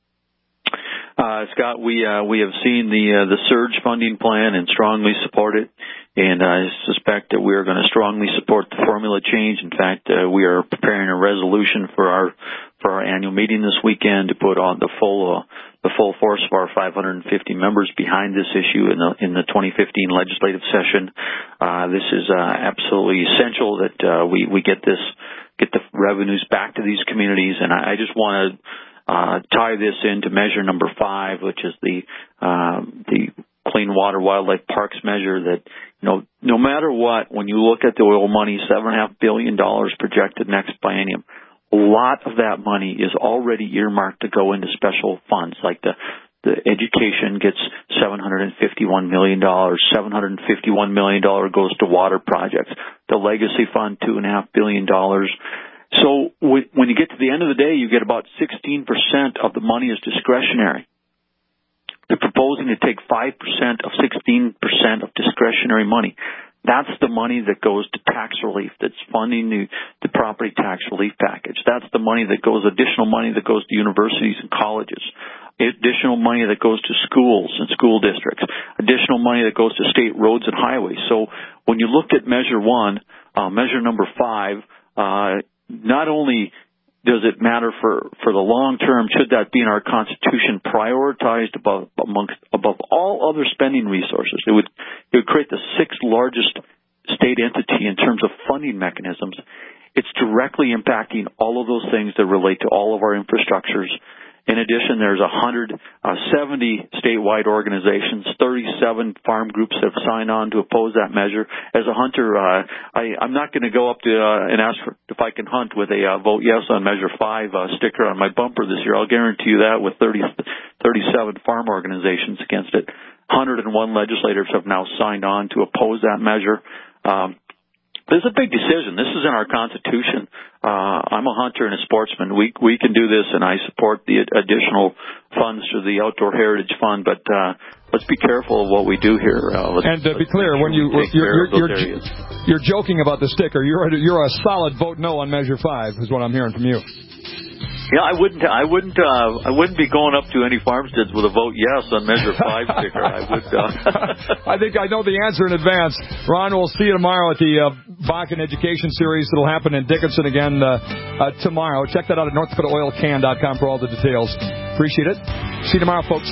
Uh, Scott, we uh, we have seen the uh, the surge funding plan and strongly support it, and I suspect that we are going to strongly support the formula change. In fact, uh, we are preparing a resolution for our for our annual meeting this weekend to put on the full uh, the full force of our five hundred fifty members behind this issue in the in the twenty fifteen legislative session. Uh, this is uh, absolutely essential that uh, we we get this get the revenues back to these communities, and I, I just want to. Uh, tie this into measure number five, which is the uh, the Clean Water Wildlife Parks measure. That you know, no matter what, when you look at the oil money, seven and a half billion dollars projected next biennium, a lot of that money is already earmarked to go into special funds, like the the education gets seven hundred fifty-one million dollars. seven hundred fifty-one million dollars goes to water projects. The Legacy Fund, two and a half billion dollars. So when you get to the end of the day, you get about sixteen percent of the money is discretionary. They're proposing to take five percent of sixteen percent of discretionary money. That's the money that goes to tax relief, that's funding the, the property tax relief package. That's the money that goes, additional money that goes to universities and colleges, additional money that goes to schools and school districts, additional money that goes to state roads and highways. So when you looked at Measure one, uh, Measure number five, uh, not only does it matter for, for the long term, should that be in our Constitution prioritized above, amongst, above all other spending resources? It would, it would create the sixth largest state entity in terms of funding mechanisms. It's directly impacting all of those things that relate to all of our infrastructures. In addition, there's one hundred seventy statewide organizations, thirty-seven farm groups have signed on to oppose that measure. As a hunter, uh, I, I'm not going to go up to uh, and ask for, if I can hunt with a uh, vote yes on Measure five uh, sticker on my bumper this year. I'll guarantee you that with thirty, thirty-seven farm organizations against it. one hundred one legislators have now signed on to oppose that measure. Um, This is a big decision. This is in our Constitution. Uh, I'm a hunter and a sportsman. We we can do this, and I support the additional funds through the Outdoor Heritage Fund. But uh, let's be careful of what we do here. Uh, let's, and to be clear, sure when you you're, you're, you're, you're joking about the sticker, you're a, you're a solid vote no on Measure Five, is what I'm hearing from you. Yeah, I wouldn't. I wouldn't. Uh, I wouldn't be going up to any farmsteads with a vote yes on Measure Five sticker. I would. Uh... I think I know the answer in advance. Ron, we'll see you tomorrow at the uh, Bakken Education Series. It'll happen in Dickinson again uh, uh, tomorrow. Check that out at north dakota oil can dot com for all the details. Appreciate it. See you tomorrow, folks.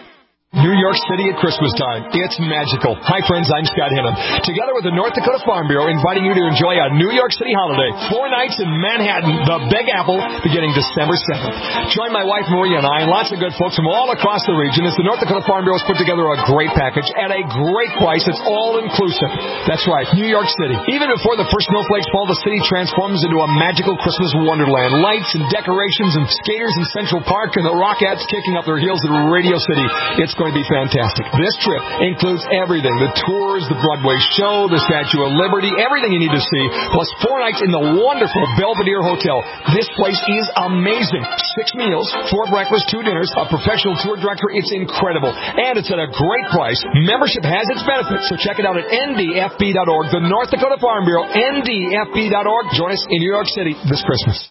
New York City at Christmas time. It's magical. Hi, friends. I'm Scott Hinton. Together with the North Dakota Farm Bureau, inviting you to enjoy a New York City holiday. Four nights in Manhattan, the Big Apple, beginning December seventh. Join my wife, Maria, and I, and lots of good folks from all across the region as the North Dakota Farm Bureau has put together a great package at a great price. It's all-inclusive. That's right, New York City. Even before the first snowflakes fall, the city transforms into a magical Christmas wonderland. Lights and decorations and skaters in Central Park and the Rockettes kicking up their heels at Radio City. It's going to be fantastic. This trip includes everything. The tours, the Broadway show, the Statue of Liberty, everything you need to see, plus four nights in the wonderful Belvedere Hotel. This place is amazing. Six meals, four breakfasts, two dinners, a professional tour director. It's incredible. And it's at a great price. Membership has its benefits, so check it out at N D F B dot org. The North Dakota Farm Bureau, N D F B dot org. Join us in New York City this Christmas.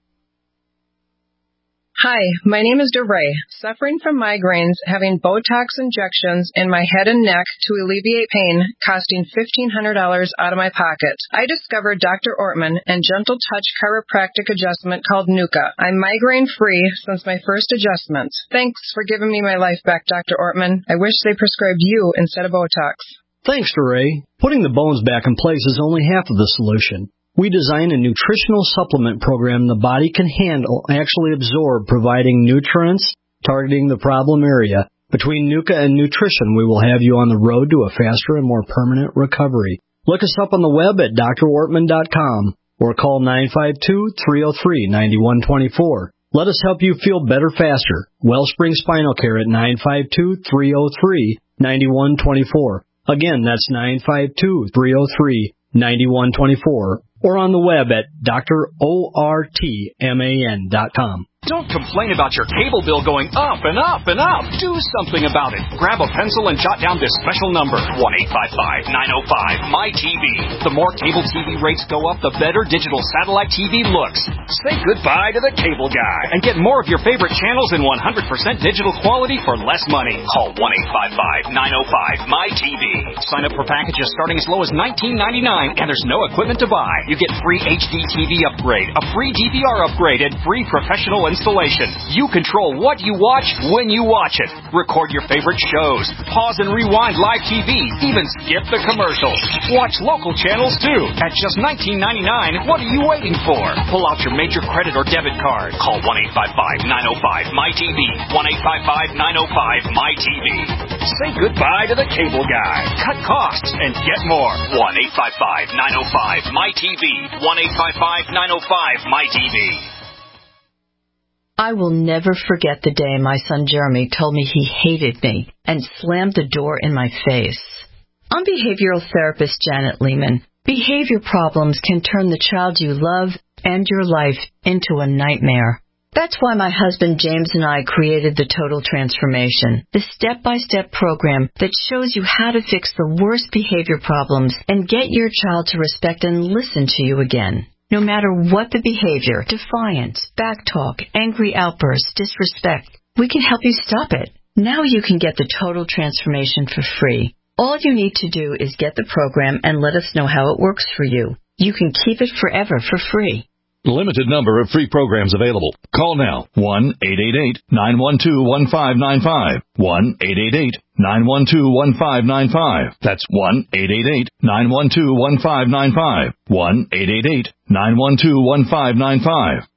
Hi, my name is DeRay. Suffering from migraines, having Botox injections in my head and neck to alleviate pain, costing fifteen hundred dollars out of my pocket. I discovered Doctor Ortman and Gentle Touch chiropractic adjustment called Nuka. I'm migraine-free since my first adjustment. Thanks for giving me my life back, Doctor Ortman. I wish they prescribed you instead of Botox. Thanks, DeRay. Putting the bones back in place is only half of the solution. We design a nutritional supplement program the body can handle, actually absorb, providing nutrients, targeting the problem area. Between Nuka and nutrition, we will have you on the road to a faster and more permanent recovery. Look us up on the web at D R Ortman dot com or call nine five two, three oh three, nine one two four. Let us help you feel better faster. Wellspring Spinal Care at nine five two, three oh three, nine one two four. Again, that's nine five two, three oh three, nine one two four. Or on the web at D R Ortman dot com. Don't complain about your cable bill going up and up and up. Do something about it. Grab a pencil and jot down this special number, one eight five five, nine oh five, M Y T V. The more cable T V rates go up, the better digital satellite T V looks. Say goodbye to the cable guy and get more of your favorite channels in one hundred percent digital quality for less money. Call one eight five five, nine oh five, M Y T V. Sign up for packages starting as low as nineteen ninety-nine, and there's no equipment to buy. You get free H D T V upgrade, a free D V R upgrade, and free professional installation. You control what you watch when you watch it. Record your favorite shows. Pause and rewind live T V. Even skip the commercials. Watch local channels too. At just nineteen ninety-nine, what are you waiting for? Pull out your major credit or debit card. Call one eight five five, nine oh five, M Y T V. one eight five five, nine oh five, M Y T V. Say goodbye to the cable guy. Cut costs and get more. one eight five five, nine oh five, M Y T V. one eight five five, nine oh five, M Y T V. I will never forget the day my son Jeremy told me he hated me and slammed the door in my face. I'm behavioral therapist Janet Lehman. Behavior problems can turn the child you love and your life into a nightmare. That's why my husband James and I created the Total Transformation, the step-by-step program that shows you how to fix the worst behavior problems and get your child to respect and listen to you again. No matter what the behavior, defiance, backtalk, angry outbursts, disrespect, we can help you stop it. Now you can get the Total Transformation for free. All you need to do is get the program and let us know how it works for you. You can keep it forever for free. Limited number of free programs available. Call now. one eight eight eight, nine one two, one five nine five. one eight eight eight, nine one two, one five nine five. That's one eight eight eight, nine one two, one five nine five. one eight eight eight, nine one two, one five nine five.